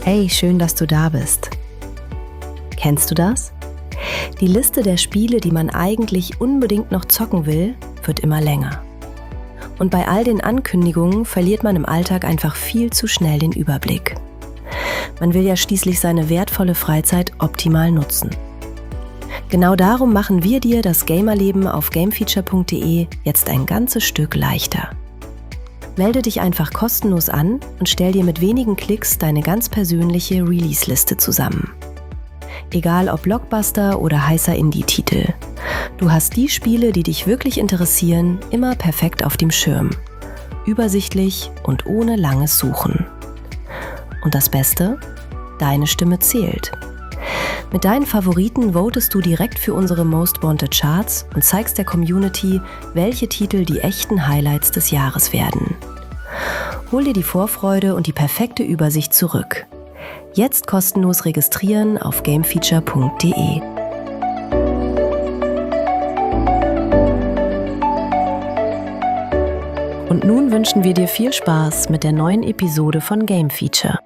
Hey, schön, dass du da bist. Kennst du das? Die Liste der Spiele, die man eigentlich unbedingt noch zocken will, wird immer länger. Und bei all den Ankündigungen verliert man im Alltag einfach viel zu schnell den Überblick. Man will ja schließlich seine wertvolle Freizeit optimal nutzen. Genau darum machen wir dir das Gamerleben auf gamefeature.de jetzt ein ganzes Stück leichter. Melde dich einfach kostenlos an und stell dir mit wenigen Klicks deine ganz persönliche Release-Liste zusammen. Egal ob Blockbuster oder heißer Indie-Titel. Du hast die Spiele, die dich wirklich interessieren, immer perfekt auf dem Schirm. Übersichtlich und ohne langes Suchen. Und das Beste? Deine Stimme zählt. Mit deinen Favoriten votest du direkt für unsere Most Wanted Charts und zeigst der Community, welche Titel die echten Highlights des Jahres werden. Hol dir die Vorfreude und die perfekte Übersicht zurück. Jetzt kostenlos registrieren auf gamefeature.de. Und nun wünschen wir dir viel Spaß mit der neuen Episode von Game Feature.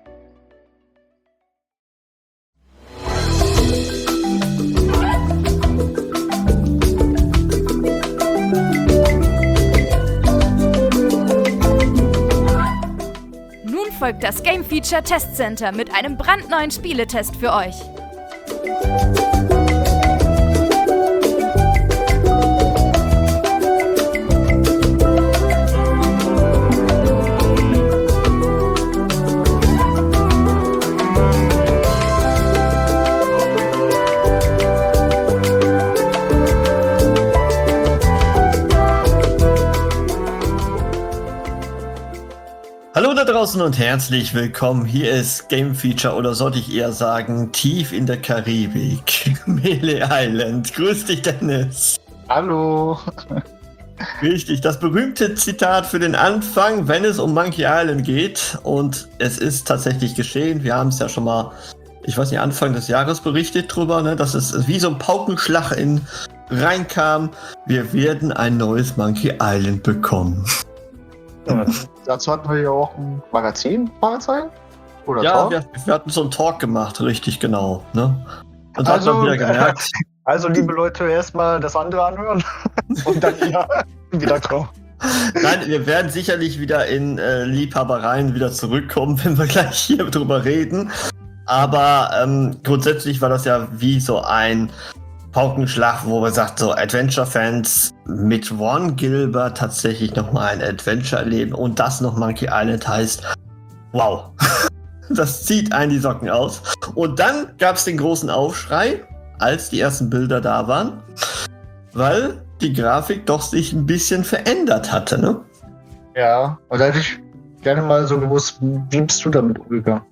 Folgt das Game Feature Test Center mit einem brandneuen Spieletest für euch. Hallo da draußen und herzlich willkommen. Hier ist Game Feature oder sollte ich eher sagen, tief in der Karibik. Melee Island. Grüß dich, Dennis. Hallo. Richtig, das berühmte Zitat für den Anfang, wenn es um Monkey Island geht. Und es ist tatsächlich geschehen. Wir haben es ja schon mal, ich weiß nicht, Anfang des Jahres berichtet drüber, ne, dass es wie so ein Paukenschlag reinkam. Wir werden ein neues Monkey Island bekommen. Ja, dazu hatten wir ja auch ein Magazin, Fragezeichen? Oder ja, Talk? wir hatten so einen Talk gemacht, richtig, genau. Ne? Und da hat man wieder gemerkt. Also, liebe Leute, erstmal das andere anhören und dann wieder kommen. Nein, wir werden sicherlich wieder in Liebhabereien wieder zurückkommen, wenn wir gleich hier drüber reden. Aber grundsätzlich war das ja wie so ein Paukenschlag, wo man sagt, so Adventure-Fans mit Ron Gilbert tatsächlich nochmal ein Adventure erleben und das noch Monkey Island heißt, wow, das zieht einen die Socken aus. Und dann gab es den großen Aufschrei, als die ersten Bilder da waren, weil die Grafik doch sich ein bisschen verändert hatte, ne? Ja, und da hätte ich gerne mal so gewusst, wie bist du damit umgegangen?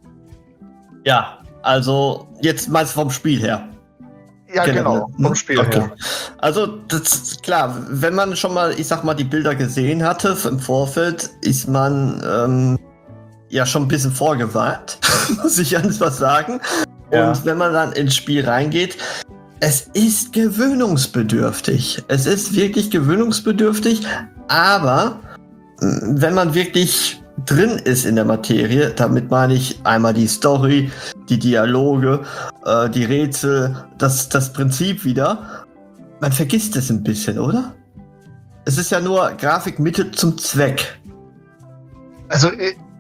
Ja, also jetzt meinst du vom Spiel her. Ja, genau, vom Spiel her. Also, das ist klar, wenn man schon mal, ich sag mal, die Bilder gesehen hatte im Vorfeld, ist man ja schon ein bisschen vorgewarnt, muss ich ganz was sagen. Ja. Und wenn man dann ins Spiel reingeht, es ist gewöhnungsbedürftig. Es ist wirklich gewöhnungsbedürftig, aber wenn man wirklich drin ist in der Materie, damit meine ich einmal die Story, die Dialoge, die Rätsel, das Prinzip wieder. Man vergisst es ein bisschen, oder? Es ist ja nur Grafikmittel zum Zweck. Also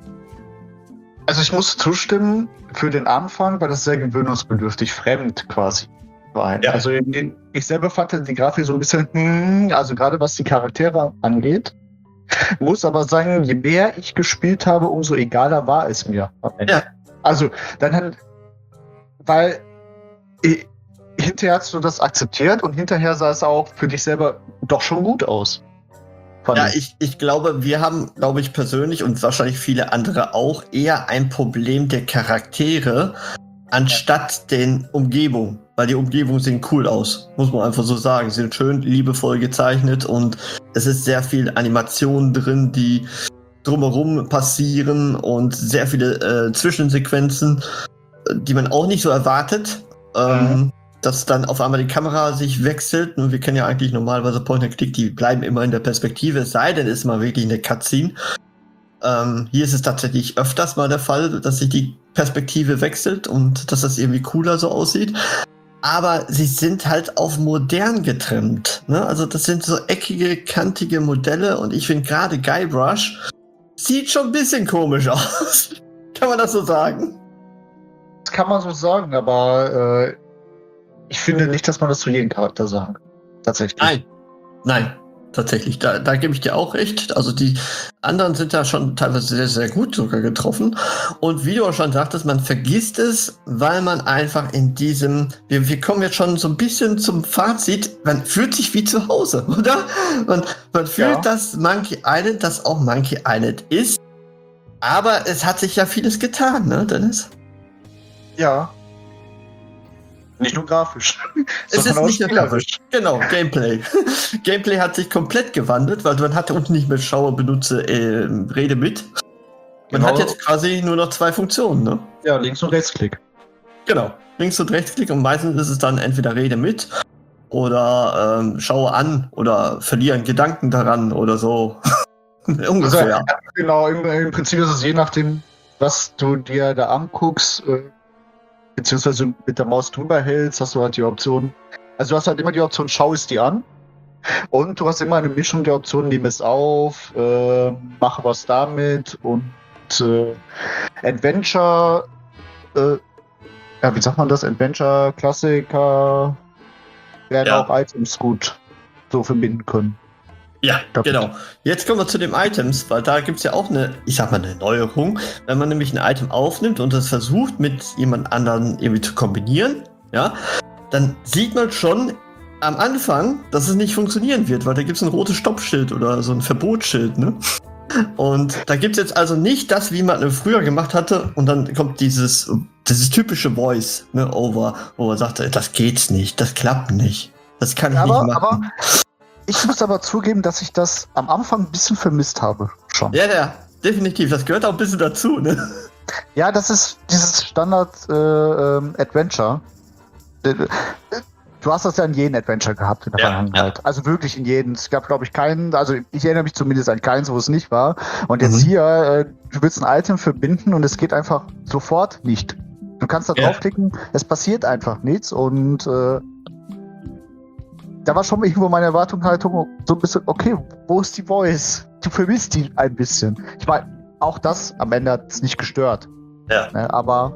ich muss zustimmen, für den Anfang war das sehr gewöhnungsbedürftig, fremd quasi. Ja. Also ich selber fand die Grafik so ein bisschen, also gerade was die Charaktere angeht. Muss aber sagen, je mehr ich gespielt habe, umso egaler war es mir. Ja. Also, weil hinterher hast du das akzeptiert und hinterher sah es auch für dich selber doch schon gut aus. Ja, ich glaube, wir haben, glaube ich, persönlich und wahrscheinlich viele andere auch eher ein Problem der Charaktere anstatt den Umgebungen. Weil die Umgebungen sehen cool aus, muss man einfach so sagen. Sie sind schön liebevoll gezeichnet und es ist sehr viel Animation drin, die drumherum passieren und sehr viele Zwischensequenzen, die man auch nicht so erwartet. Dass dann auf einmal die Kamera sich wechselt. Und wir kennen ja eigentlich normalerweise Point-and-Click, die bleiben immer in der Perspektive, es sei denn, es ist mal wirklich eine Cutscene. Hier ist es tatsächlich öfters mal der Fall, dass sich die Perspektive wechselt und dass das irgendwie cooler so aussieht. Aber sie sind halt auf modern getrimmt. Ne? Also das sind so eckige, kantige Modelle und ich finde gerade Guybrush sieht schon ein bisschen komisch aus. Kann man das so sagen? Das kann man so sagen, aber ich finde nicht, dass man das zu jedem Charakter sagen kann. Tatsächlich. Nein, tatsächlich. Da gebe ich dir auch recht. Also die anderen sind da schon teilweise sehr, sehr gut sogar getroffen. Und wie du auch schon sagtest, man vergisst es, weil man einfach in diesem, wir kommen jetzt schon so ein bisschen zum Fazit, man fühlt sich wie zu Hause, oder? Man fühlt, dass Monkey Island das auch Monkey Island ist. Aber es hat sich ja vieles getan, ne, Dennis? Ja. Nicht nur grafisch. Es ist nicht nur grafisch. Genau, Gameplay. Gameplay hat sich komplett gewandelt, weil man hatte unten nicht mehr Schaue, benutze, Rede mit. Man hat jetzt quasi nur noch 2 Funktionen, ne? Ja, Links- und Rechtsklick. Genau, Links- und Rechtsklick und meistens ist es dann entweder Rede mit oder schaue an oder verliere einen Gedanken daran oder so. Ungefähr. Also, genau, im Prinzip ist es je nachdem, was du dir da anguckst, beziehungsweise mit der Maus drüber hältst, hast du halt die Option. Also du hast halt immer die Option, schau es dir an. Und du hast immer eine Mischung der Optionen, nehme es auf, mache was damit und Adventure, wie sagt man das? Adventure, Klassiker werden auch Items gut so verbinden können. Ja, genau. Jetzt kommen wir zu den Items, weil da gibt es ja auch eine Neuerung. Wenn man nämlich ein Item aufnimmt und das versucht mit jemand anderem irgendwie zu kombinieren, ja, dann sieht man schon am Anfang, dass es nicht funktionieren wird, weil da gibt es ein rotes Stoppschild oder so ein Verbotsschild, ne? Und da gibt es jetzt also nicht das, wie man früher gemacht hatte, und dann kommt dieses typische Voice, ne, over, wo man sagt, das geht's nicht, das klappt nicht, das kann ich nicht machen. Aber ich muss aber zugeben, dass ich das am Anfang ein bisschen vermisst habe, schon. Ja, definitiv, das gehört auch ein bisschen dazu, ne? Ja, das ist dieses Standard-Adventure. Du hast das ja in jedem Adventure gehabt in der Vergangenheit. Ja. Also wirklich in jedem. Es gab, glaube ich, keinen, also ich erinnere mich zumindest an keins, wo es nicht war. Und jetzt hier, du willst ein Item verbinden und es geht einfach sofort nicht. Du kannst da draufklicken, es passiert einfach nichts und da war schon irgendwo meine Erwartungshaltung so ein bisschen, okay, wo ist die Voice? Du vermisst die ein bisschen. Ich meine, auch das am Ende hat es nicht gestört. Ja. Ne, aber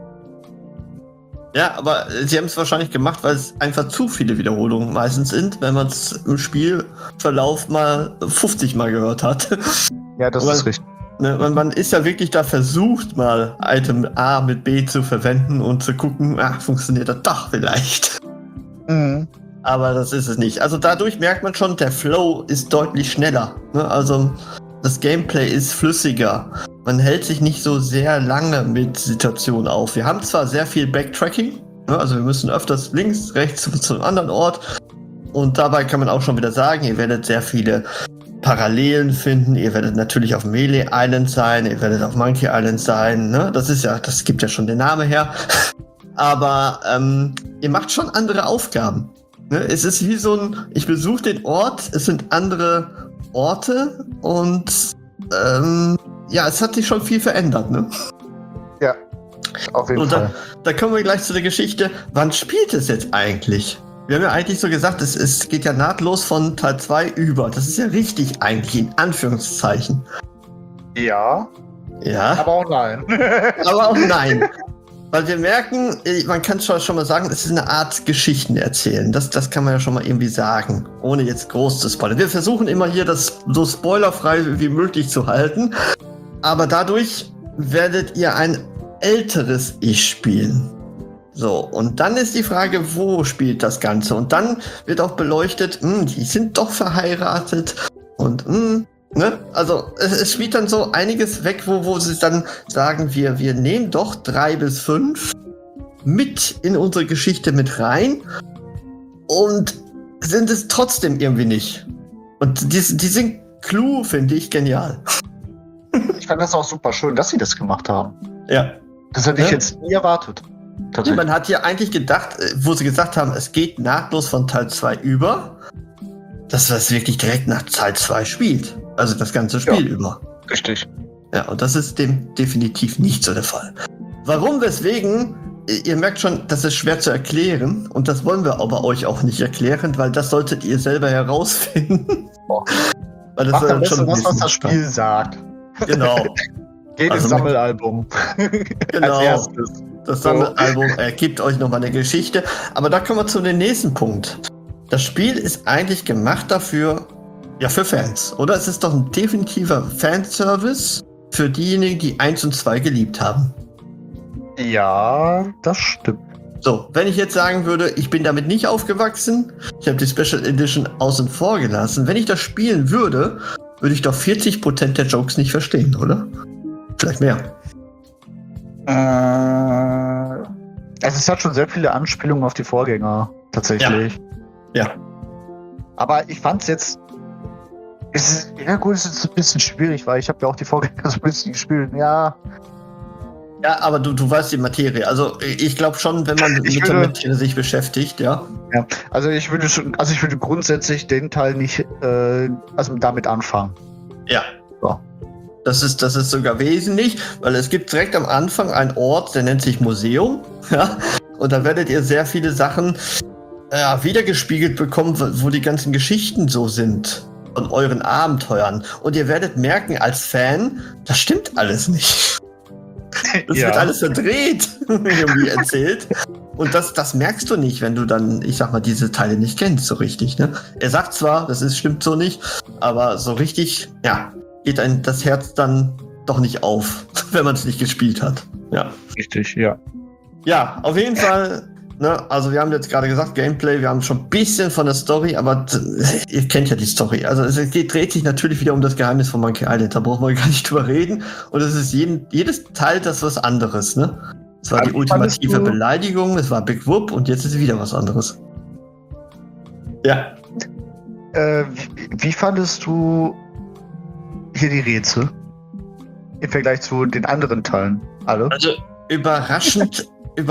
sie haben es wahrscheinlich gemacht, weil es einfach zu viele Wiederholungen meistens sind, wenn man es im Spielverlauf mal 50 Mal gehört hat. Ja, das ist richtig. Ne, man ist ja wirklich da versucht, mal Item A mit B zu verwenden und zu gucken, funktioniert das doch vielleicht. Mhm. Aber das ist es nicht. Also dadurch merkt man schon, der Flow ist deutlich schneller. Ne? Also das Gameplay ist flüssiger. Man hält sich nicht so sehr lange mit Situationen auf. Wir haben zwar sehr viel Backtracking, ne? Also wir müssen öfters links, rechts zu einem anderen Ort. Und dabei kann man auch schon wieder sagen, ihr werdet sehr viele Parallelen finden. Ihr werdet natürlich auf Melee Island sein, ihr werdet auf Monkey Island sein. Ne? Das gibt ja schon den Namen her. Aber ihr macht schon andere Aufgaben. Ne? Es ist wie so ich besuche den Ort, es sind andere Orte und es hat sich schon viel verändert, ne? Ja, auf jeden Fall. Da kommen wir gleich zu der Geschichte, wann spielt es jetzt eigentlich? Wir haben ja eigentlich so gesagt, es geht ja nahtlos von Teil 2 über. Das ist ja richtig eigentlich, in Anführungszeichen. Ja. Ja. Aber auch nein. Aber auch nein. Weil wir merken, man kann schon mal sagen, es ist eine Art Geschichten erzählen. Das kann man ja schon mal irgendwie sagen, ohne jetzt groß zu spoilern. Wir versuchen immer hier, das so spoilerfrei wie möglich zu halten. Aber dadurch werdet ihr ein älteres Ich spielen. So, und dann ist die Frage, wo spielt das Ganze? Und dann wird auch beleuchtet, die sind doch verheiratet und ne? Also es spielt dann so einiges weg, wo sie dann sagen, wir nehmen doch 3 bis 5 mit in unsere Geschichte mit rein und sind es trotzdem irgendwie nicht. Und diesen Clou finde ich genial. Ich fand das auch super schön, dass sie das gemacht haben. Ja. Das hätte ich jetzt nie erwartet. Man hat ja eigentlich gedacht, wo sie gesagt haben, es geht nahtlos von Teil 2 über, dass das wirklich direkt nach Teil 2 spielt. Also das ganze Spiel über. Richtig. Ja, und das ist dem definitiv nicht so der Fall. Warum, weswegen? Ihr merkt schon, das ist schwer zu erklären und das wollen wir aber euch auch nicht erklären, weil das solltet ihr selber herausfinden. Weil das Macht am besten schon was das wissen. Spiel sagt. Genau. Jedes Also- Sammelalbum. Genau. Als erstes. Das Sammelalbum ergibt euch nochmal eine Geschichte. Aber da kommen wir zu dem nächsten Punkt. Das Spiel ist eigentlich gemacht dafür, ja, für Fans. Oder es ist doch ein definitiver Fanservice für diejenigen, die 1 und 2 geliebt haben. Ja, das stimmt. So, wenn ich jetzt sagen würde, ich bin damit nicht aufgewachsen, ich habe die Special Edition außen vor gelassen, wenn ich das spielen würde, würde ich doch 40% der Jokes nicht verstehen, oder? Vielleicht mehr. Also es hat schon sehr viele Anspielungen auf die Vorgänger, tatsächlich. Ja. Aber ich fand's jetzt. Es ist ein bisschen schwierig, weil ich habe ja auch die Vorgänger so ein bisschen gespielt. Ja. Ja, aber du weißt die Materie. Also ich glaube schon, wenn man mit der Materie sich beschäftigt, ja. Ja. Also ich würde grundsätzlich den Teil nicht damit anfangen. Ja. So. Das ist sogar wesentlich, weil es gibt direkt am Anfang einen Ort, der nennt sich Museum. Ja? Und da werdet ihr sehr viele Sachen wiedergespiegelt bekommen, wo die ganzen Geschichten so sind von euren Abenteuern. Und ihr werdet merken als Fan, das stimmt alles nicht. Das wird alles verdreht, irgendwie erzählt. Und das merkst du nicht, wenn du dann, ich sag mal, diese Teile nicht kennst, so richtig. Ne? Er sagt zwar, stimmt so nicht, aber so richtig, ja, geht einem das Herz dann doch nicht auf, wenn man es nicht gespielt hat. Ja. Richtig, ja. Ja, auf jeden Fall, ne, also wir haben jetzt gerade gesagt, Gameplay, wir haben schon ein bisschen von der Story, aber ihr kennt ja die Story. Also es dreht sich natürlich wieder um das Geheimnis von Monkey Island, da brauchen wir gar nicht drüber reden. Und es ist jedes Teil das was anderes, ne? Es war die ultimative Beleidigung, es war Big Whoop und jetzt ist es wieder was anderes. Ja. Wie fandest du hier die Rätsel? Im Vergleich zu den anderen Teilen, alle? Also überraschend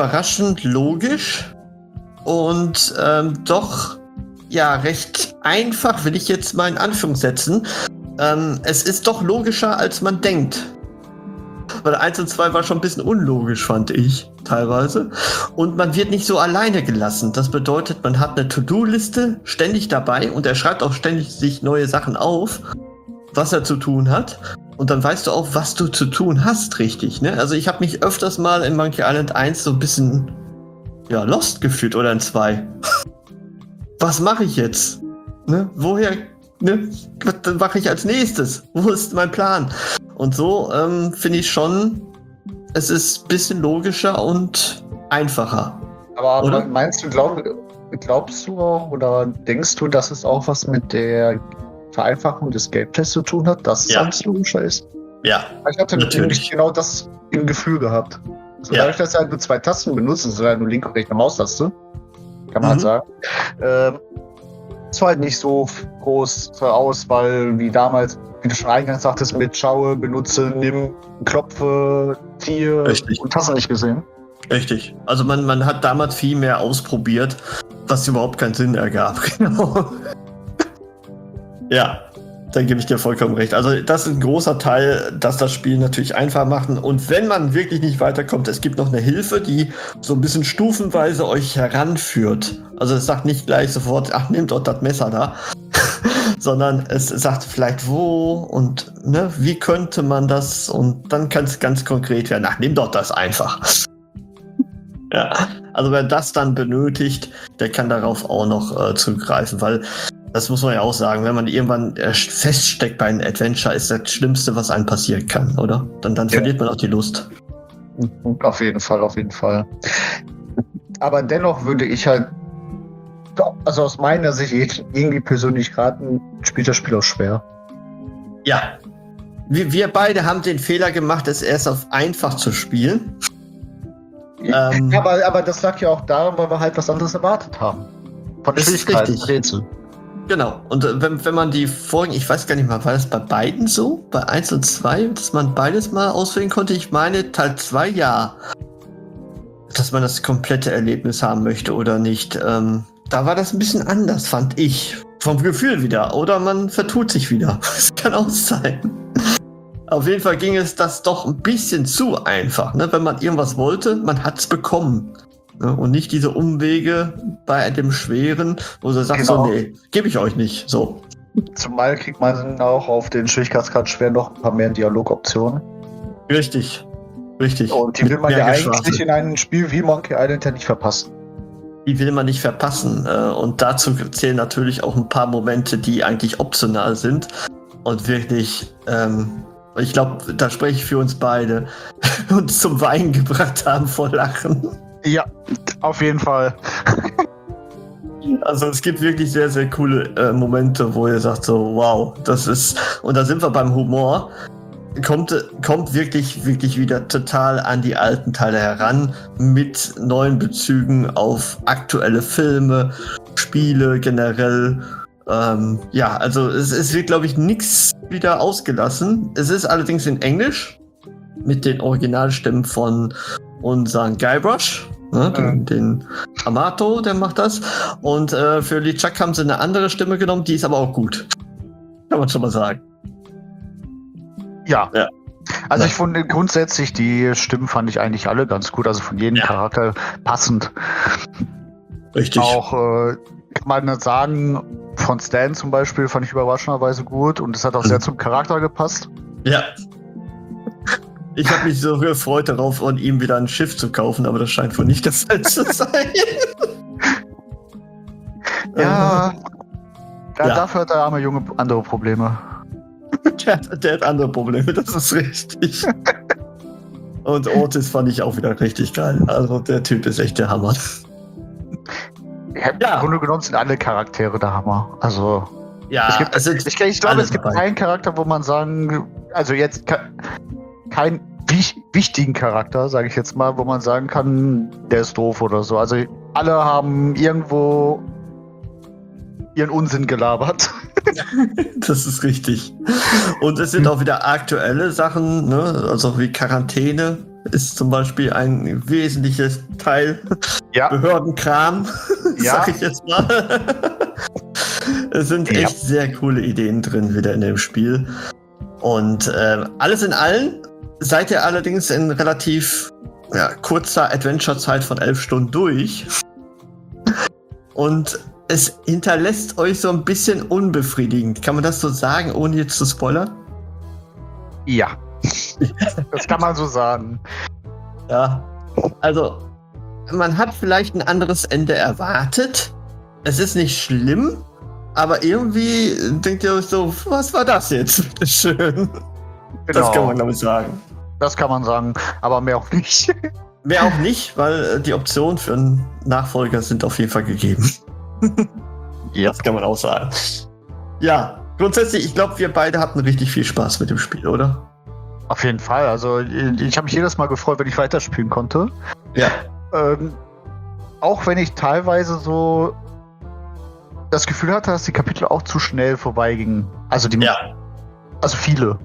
logisch und doch ja recht einfach, will ich jetzt mal in Anführung setzen. Es ist doch logischer, als man denkt. Weil 1 und 2 war schon ein bisschen unlogisch, fand ich, teilweise. Und man wird nicht so alleine gelassen. Das bedeutet, man hat eine To-Do-Liste ständig dabei und er schreibt auch ständig sich neue Sachen auf, was er zu tun hat. Und dann weißt du auch, was du zu tun hast, richtig, ne? Also ich habe mich öfters mal in Monkey Island 1 so ein bisschen, ja, lost gefühlt oder in 2. Was mache ich jetzt? Ne? Woher, ne? Was mache ich als nächstes? Wo ist mein Plan? Und so finde ich schon, es ist ein bisschen logischer und einfacher. Aber oder? meinst du, glaubst du auch oder denkst du, dass es auch was mit der Vereinfachung des Gameplays zu tun hat, dass es alles logischer ist? Ja, Ich hatte nämlich genau das im Gefühl gehabt. Also dadurch, dass er halt nur 2 Tasten benutzt, das ist halt nur linke und rechte Maustaste, kann man halt sagen. Es war halt nicht so groß zur Auswahl wie damals, wie du schon eingangs sagtest, mit Schaue, benutze, nimm, klopfe, ziehe. Richtig. Und hast du nicht gesehen? Richtig. Also man hat damals viel mehr ausprobiert, was überhaupt keinen Sinn ergab. Genau. Ja, da gebe ich dir vollkommen recht. Also das ist ein großer Teil, dass das Spiel natürlich einfach machen. Und wenn man wirklich nicht weiterkommt, es gibt noch eine Hilfe, die so ein bisschen stufenweise euch heranführt. Also es sagt nicht gleich sofort, ach, nehmt dort das Messer da, sondern es sagt vielleicht wo und ne, wie könnte man das und dann kann es ganz konkret werden. Ach, nimm doch das einfach. Ja, also wer das dann benötigt, der kann darauf auch noch zugreifen, weil das muss man ja auch sagen, wenn man irgendwann feststeckt bei einem Adventure, ist das Schlimmste, was einem passieren kann, oder? Dann verliert man auch die Lust. Auf jeden Fall. Aber dennoch würde ich halt, also aus meiner Sicht irgendwie persönlich raten, spielt das Spiel auch schwer. Ja. Wir beide haben den Fehler gemacht, es erst auf einfach zu spielen. Aber das lag ja auch daran, weil wir halt was anderes erwartet haben. Von der Schwierigkeit des Rätsel. Genau. Und wenn man die Folgen, ich weiß gar nicht mal, war das bei beiden so? Bei 1 und 2, dass man beides mal auswählen konnte? Ich meine, Teil 2 ja. Dass man das komplette Erlebnis haben möchte oder nicht. Da war das ein bisschen anders, fand ich. Vom Gefühl wieder. Oder man vertut sich wieder. Das kann auch sein. Auf jeden Fall ging es das doch ein bisschen zu einfach. Ne? Wenn man irgendwas wollte, man hat es bekommen. Ne? Und nicht diese Umwege bei dem Schweren, wo du sagst, Genau. so, nee, gebe ich euch nicht. So. Zumal kriegt man auch auf den Schwierigkeitsgrad schwer noch ein paar mehr Dialogoptionen. Richtig. Und die will man Mit ja mehr eigentlich Geschwafel. in einem Spiel wie Monkey Island ja nicht verpassen. Die will man nicht verpassen. Und dazu zählen natürlich auch ein paar Momente, die eigentlich optional sind. Und wirklich, ich glaube, da spreche ich für uns beide, uns zum Weinen gebracht haben vor Lachen. Ja, auf jeden Fall. Also es gibt wirklich sehr, sehr coole Momente, wo ihr sagt so, wow, das ist, und da sind wir beim Humor, kommt wirklich wieder total an die alten Teile heran, mit neuen Bezügen auf aktuelle Filme, Spiele generell. Also es wird, glaube ich, nichts wieder ausgelassen. Es ist allerdings in Englisch, mit den Originalstimmen von unseren Guybrush. Ne, den Amato, der macht das. Und für LeChuck haben sie eine andere Stimme genommen, die ist aber auch gut. Kann man schon mal sagen. Ja. Also Ja. ich fand grundsätzlich, die Stimmen fand ich eigentlich alle ganz gut. Also von jedem Charakter passend. Richtig. Auch kann man nicht sagen, von Stan zum Beispiel fand ich überraschenderweise gut. Und es hat auch sehr zum Charakter gepasst. Ja. Ich habe mich so gefreut darauf, von ihm wieder ein Schiff zu kaufen, aber das scheint wohl nicht der Fall zu sein. Ja. Ja. Dafür hat der arme Junge andere Probleme. Der hat andere Probleme, das ist richtig. Und Otis fand ich auch wieder richtig geil. Also der Typ ist echt der Hammer. Im Grunde genommen sind alle Charaktere der Hammer. Also Ja, es gibt, ich glaube, es gibt dabei. keinen Charakter, wo man sagen, also jetzt keinen wichtigen Charakter, sage ich jetzt mal, wo man sagen kann, der ist doof oder so. Also alle haben irgendwo ihren Unsinn gelabert. Das ist richtig. Und es sind auch wieder aktuelle Sachen, ne? Also wie Quarantäne ist zum Beispiel ein wesentliches Teil. Ja. Behördenkram, Ja. sag ich jetzt mal. Es sind echt sehr coole Ideen drin wieder in dem Spiel. Und alles in allem seid ihr allerdings in relativ kurzer Adventure-Zeit von 11 Stunden durch. Und es hinterlässt euch so ein bisschen unbefriedigend. Kann man das so sagen, ohne jetzt zu spoilern? Ja. Das kann man so sagen. Ja. Also, man hat vielleicht ein anderes Ende erwartet. Es ist nicht schlimm, aber irgendwie denkt ihr euch so, was war das jetzt? Bitteschön. Das kann man, glaube ich, sagen. Das kann man sagen, aber mehr auch nicht. Mehr auch nicht, weil die Optionen für einen Nachfolger sind auf jeden Fall gegeben. Ja. Das kann man auch sagen. Ja, grundsätzlich, ich glaube, wir beide hatten richtig viel Spaß mit dem Spiel, oder? Auf jeden Fall. Also ich habe mich jedes Mal gefreut, wenn ich weiterspielen konnte. Ja. Auch wenn ich teilweise so das Gefühl hatte, dass die Kapitel auch zu schnell vorbeigingen. Also also viele.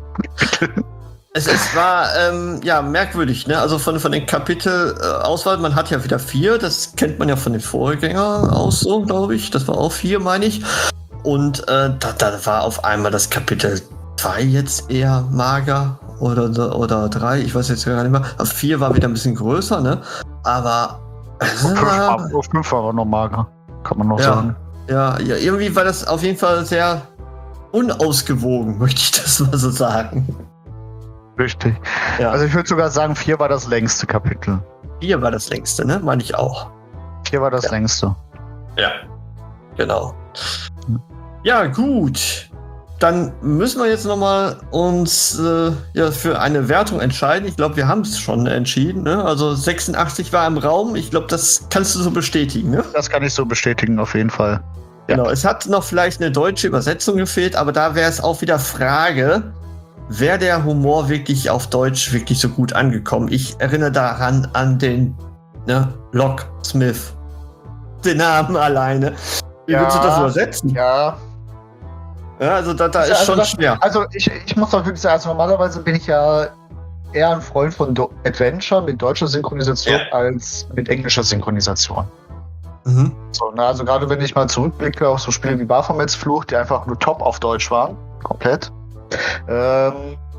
Es war merkwürdig, ne? Also von den Kapitelauswahl, man hat ja wieder 4, das kennt man ja von den Vorgängern aus so, glaube ich. Das war auch 4, meine ich. Und da war auf einmal das Kapitel 2 jetzt eher mager oder 3, ich weiß jetzt gar nicht mehr. Auf 4 war wieder ein bisschen größer, ne? Aber Auf 5 war er noch mager, kann man noch sagen. Ja, irgendwie war das auf jeden Fall sehr unausgewogen, möchte ich das mal so sagen. Richtig. Ja. Also ich würde sogar sagen, 4 war das längste Kapitel. 4 war das längste, ne? Meine ich auch. 4 war das längste. Ja. Genau. Ja, gut. Dann müssen wir jetzt nochmal uns für eine Wertung entscheiden. Ich glaube, wir haben es schon entschieden. Ne? Also 86 war im Raum. Ich glaube, das kannst du so bestätigen. Ne? Das kann ich so bestätigen, auf jeden Fall. Ja. Genau. Es hat noch vielleicht eine deutsche Übersetzung gefehlt, aber da wäre es auch wieder Frage, wäre der Humor wirklich auf Deutsch wirklich so gut angekommen? Ich erinnere daran an den Locksmith. Den Namen alleine. Wie würdest du das übersetzen? Ja. Ja, also da ist schon schwer. Also ich muss auch wirklich sagen, also normalerweise bin ich ja eher ein Freund von Adventure mit deutscher Synchronisation als mit englischer Synchronisation. Mhm. So, also gerade wenn ich mal zurückblicke auf so Spiele wie Baphomets Fluch, die einfach nur top auf Deutsch waren, komplett.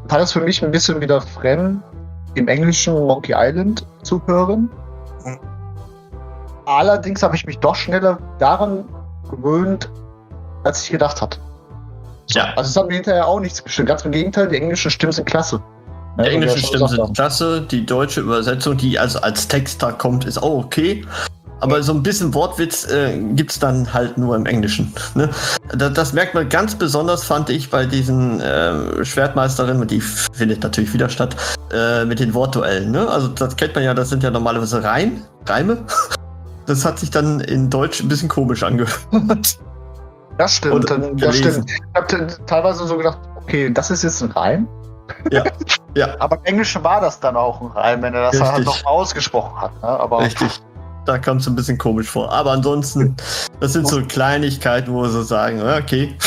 war das für mich ein bisschen wieder fremd, im Englischen Monkey Island zu hören. Allerdings habe ich mich doch schneller daran gewöhnt, als ich gedacht hatte. Ja. Also es hat mir hinterher auch nichts bestimmt. Ganz im Gegenteil, die englischen Stimmen sind klasse. Die Ja, englischen wie wir schon Stimmen gesagt haben. sind klasse, die deutsche Übersetzung, die also als Text da kommt, ist auch okay. Aber so ein bisschen Wortwitz gibt's dann halt nur im Englischen. Ne? Das merkt man ganz besonders, fand ich, bei diesen Schwertmeisterinnen, die findet natürlich wieder statt, mit den Wortduellen. Ne? Also das kennt man ja, das sind ja normalerweise Reime. Das hat sich dann in Deutsch ein bisschen komisch angehört. Das stimmt, Und das gelesen. stimmt. Ich habe teilweise so gedacht, okay, das ist jetzt ein Reim. Ja, ja. Aber im Englischen war das dann auch ein Reim, wenn er das halt Richtig. noch mal ausgesprochen hat. Ne? Aber Richtig. Da kommt es ein bisschen komisch vor. Aber ansonsten, das sind so Kleinigkeiten, wo wir so sagen, ja, okay.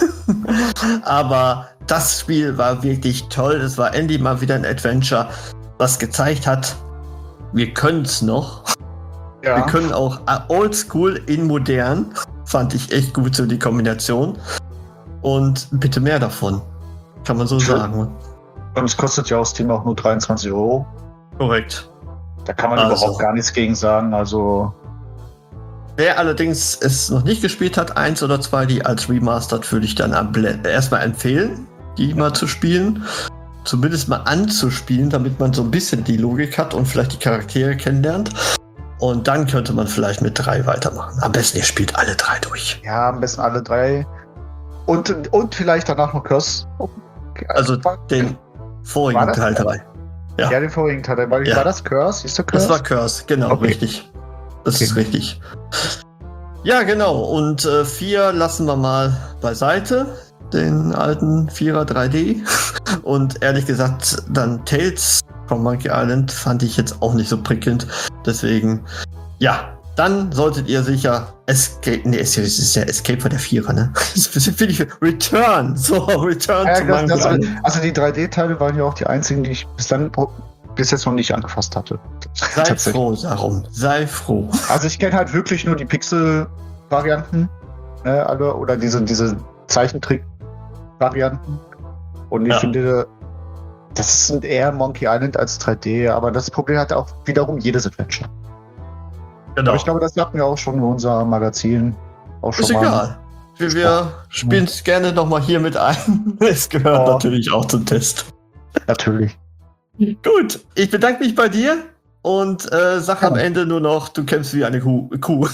Aber das Spiel war wirklich toll. Es war endlich mal wieder ein Adventure, was gezeigt hat, wir können es noch. ja. Wir können auch oldschool in modern. Fand ich echt gut, so die Kombination. Und bitte mehr davon. Kann man so Schön. sagen. Und es kostet ja auf Steam auch nur 23 €. Korrekt. Da kann man Also. überhaupt gar nichts gegen sagen. Also, Wer allerdings es noch nicht gespielt hat, 1 oder 2, die als Remastered, würde ich dann erstmal empfehlen, die mal zu spielen. Zumindest mal anzuspielen, damit man so ein bisschen die Logik hat und vielleicht die Charaktere kennenlernt. Und dann könnte man vielleicht mit 3 weitermachen. Am besten, ihr spielt alle 3 durch. ja, am besten alle 3. Und vielleicht danach noch Curse. Also den vorigen War das- Teil 3. Ja. Ja, den vorigen Teil. War Ja. das Curse? Ist der Curse? Das war Curse, genau, Okay. richtig. Das Okay. ist richtig. Ja, genau. Und 4 lassen wir mal beiseite. Den alten 4er 3D. Und ehrlich gesagt, dann Tales from Monkey Island fand ich jetzt auch nicht so prickelnd. Deswegen, ja, dann solltet ihr sicher Escape. Nee, es ist ja Escape war der 4er, ne? Das finde ich Return. So, Return Ja, zu Monkey Island. also die 3D-Teile waren ja auch die einzigen, die ich bis jetzt noch nicht angefasst hatte. Sei Tatsächlich. froh darum. Sei froh. Also ich kenne halt wirklich nur die Pixel-Varianten, ne, alle, oder diese Zeichentrick-Varianten. Und ich Ja. finde, das sind eher Monkey Island als 3D, aber das Problem hat auch wiederum jedes Adventure. Genau. Aber ich glaube, das hatten wir auch schon in unserem Magazin. Auch schon Ist mal. egal. Wir spielen es gerne nochmal hier mit ein. Es gehört Oh. natürlich auch zum Test. Natürlich. Gut, ich bedanke mich bei dir und sag am Ja. Ende nur noch, du kämpfst wie eine Kuh.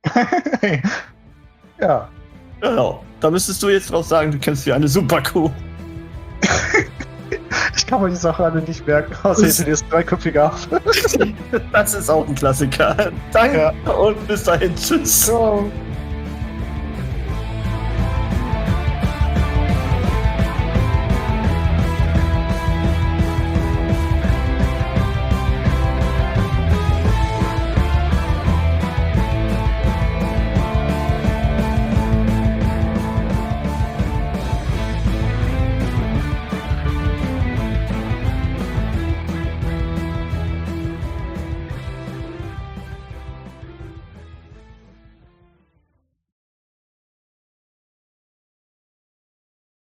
Ja. Genau. Da müsstest du jetzt drauf sagen, du kämpfst wie eine Superkuh. Ich kann mir die Sache alle nicht merken, außer ich das dreiköpfige Affe. Das ist auch ein Klassiker. Danke und bis dahin. Tschüss. Ciao.